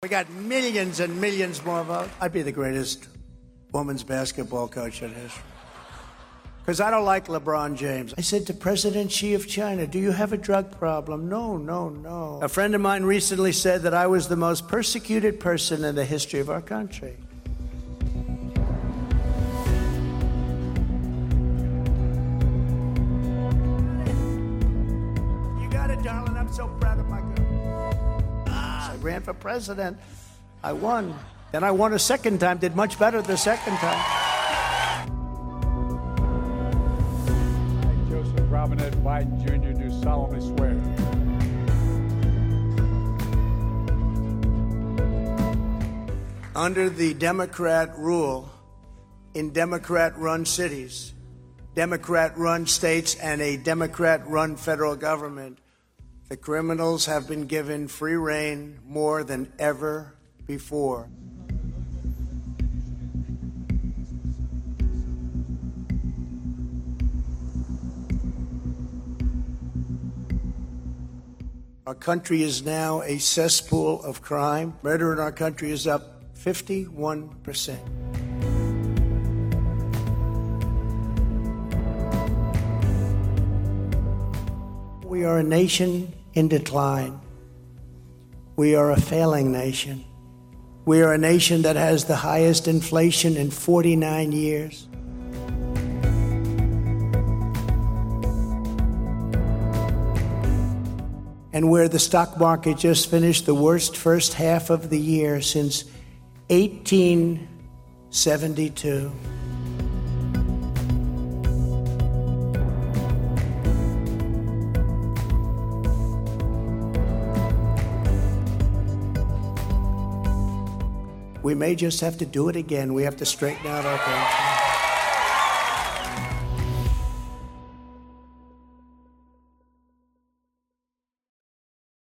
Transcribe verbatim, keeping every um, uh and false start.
We got millions and millions more votes. I'd be the greatest women's basketball coach in history. Because I don't like LeBron James. I said to President Xi of China, do you have a drug problem? No, no, no. A friend of mine recently said that I was the most persecuted person in the history of our country. You got it, darling. I'm so proud of my girl. I ran for president. I won. Then I won a second time, did much better the second time. I, Joseph Robinette Biden Junior do solemnly swear. Under the Democrat rule, in Democrat-run cities, Democrat-run states, and a Democrat-run federal government, the criminals have been given free rein more than ever before. Our country is now a cesspool of crime. Murder in our country is up fifty-one percent. We are a nation in decline. We are a failing nation. We are a nation that has the highest inflation in forty-nine years. And where the stock market just finished the worst first half of the year since eighteen seventy-two. We may just have to do it again. We have to straighten out our country.